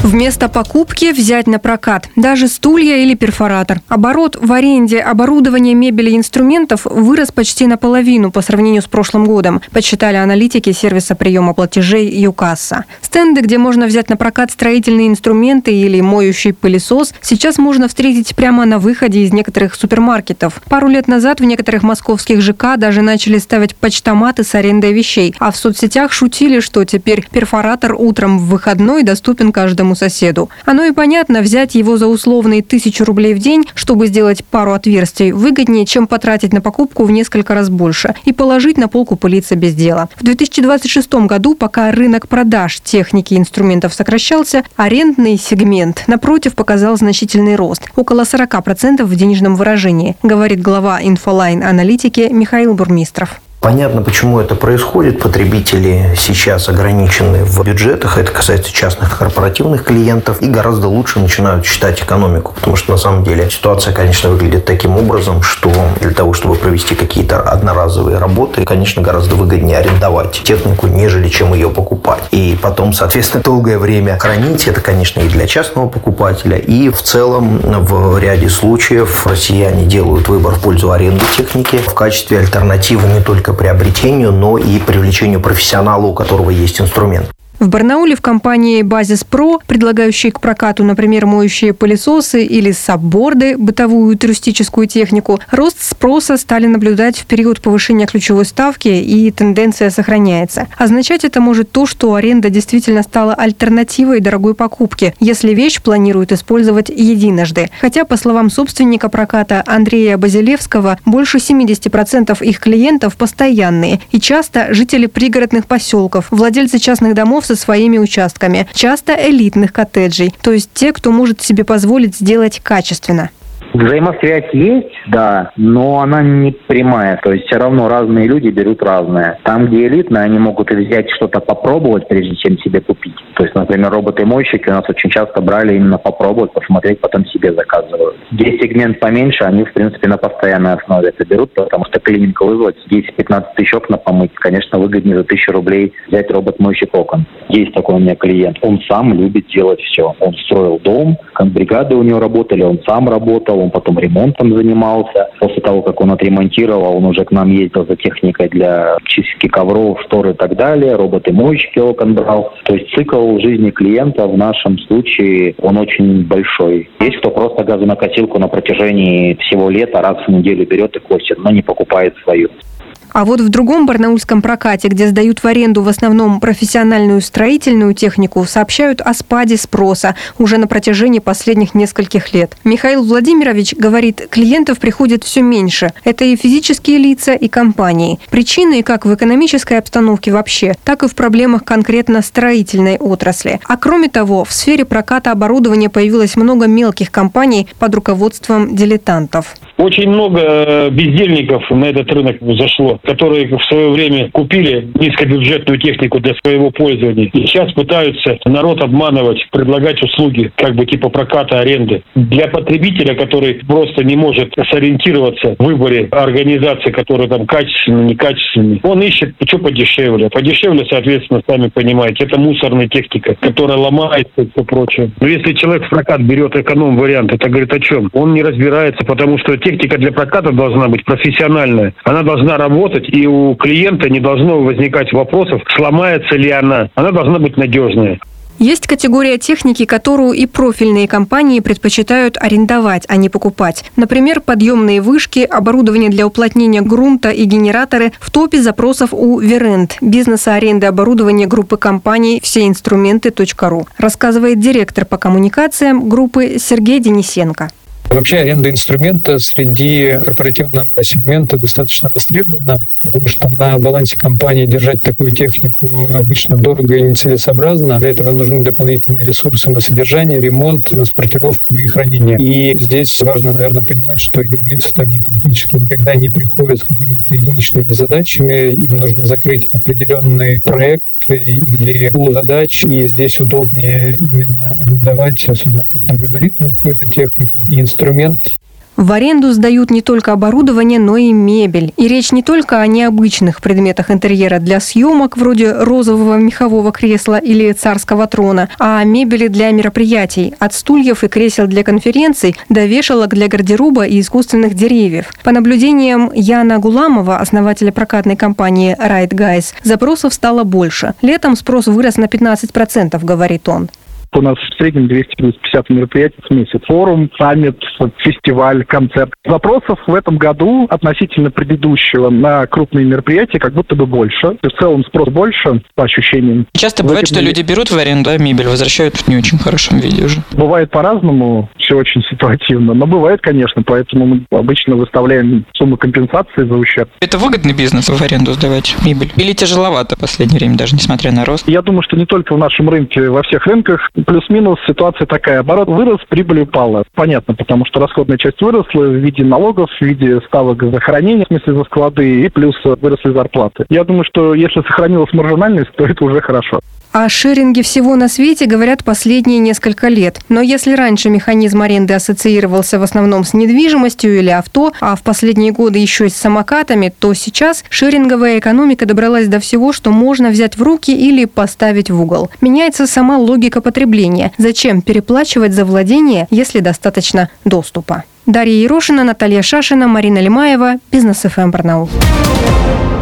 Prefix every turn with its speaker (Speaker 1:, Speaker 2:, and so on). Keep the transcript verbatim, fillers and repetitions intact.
Speaker 1: Вместо покупки взять на прокат даже стулья или перфоратор. Оборот в аренде оборудования, мебели и инструментов вырос почти наполовину по сравнению с прошлым годом, подсчитали аналитики сервиса приема платежей ЮКасса. Стенды, где можно взять на прокат строительные инструменты или моющий пылесос, сейчас можно встретить прямо на выходе из некоторых супермаркетов. Пару лет назад в некоторых московских ЖК даже начали ставить почтоматы с арендой вещей, а в соцсетях шутили, что теперь перфоратор утром в выходной доступен каждому соседу. Оно и понятно, взять его за условные тысячу рублей в день, чтобы сделать пару отверстий, выгоднее, чем потратить на покупку в несколько раз больше и положить на полку пылиться без дела. В две тысячи двадцать шестом году, пока рынок продаж техники и инструментов сокращался, арендный сегмент, напротив, показал значительный рост – около сорок процентов в денежном выражении, говорит глава Инфолайн-аналитики Михаил Бурмистров.
Speaker 2: Понятно, почему это происходит. Потребители сейчас ограничены в бюджетах. Это касается частных корпоративных клиентов. И гораздо лучше начинают считать экономику. Потому что, на самом деле, ситуация, конечно, выглядит таким образом, что для того, чтобы провести какие-то одноразовые работы, конечно, гораздо выгоднее арендовать технику, нежели чем ее покупать. И потом, соответственно, долгое время хранить. Это, конечно, и для частного покупателя. И в целом, в ряде случаев россияне делают выбор в пользу аренды техники в качестве альтернативы не только приобретению, но и привлечению профессионала, у которого есть инструмент.
Speaker 1: В Барнауле в компании «Базис Про», предлагающей к прокату, например, моющие пылесосы или сабборды, бытовую и туристическую технику, рост спроса стали наблюдать в период повышения ключевой ставки, и тенденция сохраняется. Означать это может то, что аренда действительно стала альтернативой дорогой покупке, если вещь планируют использовать единожды. Хотя, по словам собственника проката Андрея Базилевского, больше семьдесят процентов их клиентов постоянные и часто жители пригородных поселков, владельцы частных домов со своими участками, часто элитных коттеджей, то есть те, кто может себе позволить сделать качественно.
Speaker 3: Взаимосвязь есть, да, но она не прямая. То есть все равно разные люди берут разное. Там, где элитно, они могут и взять что-то попробовать, прежде чем себе купить. То есть, например, роботы-мойщики у нас очень часто брали именно попробовать, посмотреть, потом себе заказывают. Где сегмент поменьше, они, в принципе, на постоянной основе это берут, потому что клининг вызвать десять-пятнадцать тысяч окна помыть, конечно, выгоднее за тысячу рублей взять робот-мойщик окон. Есть такой у меня клиент. Он сам любит делать все. Он строил дом, бригады у него работали, он сам работал, он потом ремонтом занимался. После того, как он отремонтировал, он уже к нам ездил за техникой для чистки ковров, штор и так далее. Роботы-мойщики окон брал. То есть цикл жизни клиента в нашем случае, он очень большой. Есть кто просто газонокосилку на протяжении всего лета раз в неделю берет и косит, но не покупает свою.
Speaker 1: А вот в другом барнаульском прокате, где сдают в аренду в основном профессиональную строительную технику, сообщают о спаде спроса уже на протяжении последних нескольких лет. Михаил Владимирович говорит, клиентов приходит все меньше. Это и физические лица, и компании. Причины как в экономической обстановке вообще, так и в проблемах конкретно строительной отрасли. А кроме того, в сфере проката оборудования появилось много мелких компаний под руководством дилетантов.
Speaker 4: Очень много бездельников на этот рынок зашло, которые в свое время купили низкобюджетную технику для своего пользования. И сейчас пытаются народ обманывать, предлагать услуги, как бы типа проката, аренды. Для потребителя, который просто не может сориентироваться в выборе организации, которые там качественные, некачественные, он ищет, что подешевле. Подешевле, соответственно, сами понимаете, это мусорная техника, которая ломается и все прочее. Но если человек в прокат берет эконом-вариант, это говорит о чем? Он не разбирается, потому что техника для проката должна быть профессиональная. Она должна работать, и у клиента не должно возникать вопросов, сломается ли она. Она должна быть надежная.
Speaker 1: Есть категория техники, которую и профильные компании предпочитают арендовать, а не покупать. Например, подъемные вышки, оборудование для уплотнения грунта и генераторы в топе запросов у Верент, бизнеса аренды оборудования группы компаний все инструменты точка ру, рассказывает директор по коммуникациям группы Сергей Денисенко.
Speaker 5: Вообще аренда инструмента среди корпоративного сегмента достаточно востребована, потому что на балансе компании держать такую технику обычно дорого и нецелесообразно. Для этого нужны дополнительные ресурсы на содержание, ремонт, транспортировку и хранение. И здесь важно, наверное, понимать, что юрлица также практически никогда не приходят с какими-то единичными задачами. Им нужно закрыть определенный проект или пул задач, и здесь удобнее именно арендовать, особенно крупногабаритную какую-то технику и инструмент.
Speaker 1: В аренду сдают не только оборудование, но и мебель. И речь не только о необычных предметах интерьера для съемок, вроде розового мехового кресла или царского трона, а о мебели для мероприятий, от стульев и кресел для конференций до вешалок для гардероба и искусственных деревьев. По наблюдениям Яна Гуламова, основателя прокатной компании Ride Guys, запросов стало больше. Летом спрос вырос на пятнадцать процентов, говорит он.
Speaker 6: У нас в среднем двести пятьдесят мероприятий в месяц. Форум, саммит, фестиваль, концерт. Запросов в этом году относительно предыдущего на крупные мероприятия как будто бы больше. И в целом спрос больше, по ощущениям.
Speaker 7: Часто бывает, что люди берут в аренду, а мебель возвращают в не очень хорошем виде уже.
Speaker 6: Бывает по-разному, все очень ситуативно. Но бывает, конечно, поэтому мы обычно выставляем сумму компенсации за ущерб.
Speaker 7: Это выгодный бизнес в аренду сдавать мебель? Или тяжеловато в последнее время, даже несмотря на рост?
Speaker 6: Я думаю, что не только в нашем рынке, во всех рынках плюс-минус ситуация такая. Оборот вырос, прибыль упала. Понятно, потому что расходная часть выросла в виде налогов, в виде ставок за хранение, в смысле за склады, и плюс выросли зарплаты. Я думаю, что если сохранилась маржинальность, то это уже хорошо.
Speaker 1: О шеринге всего на свете говорят последние несколько лет. Но если раньше механизм аренды ассоциировался в основном с недвижимостью или авто, а в последние годы еще и с самокатами, то сейчас шеринговая экономика добралась до всего, что можно взять в руки или поставить в угол. Меняется сама логика потребления. Зачем переплачивать за владение, если достаточно доступа? Дарья Ерошина, Наталья Шашина, Марина Лимаева, Бизнес эф эм Барнаул.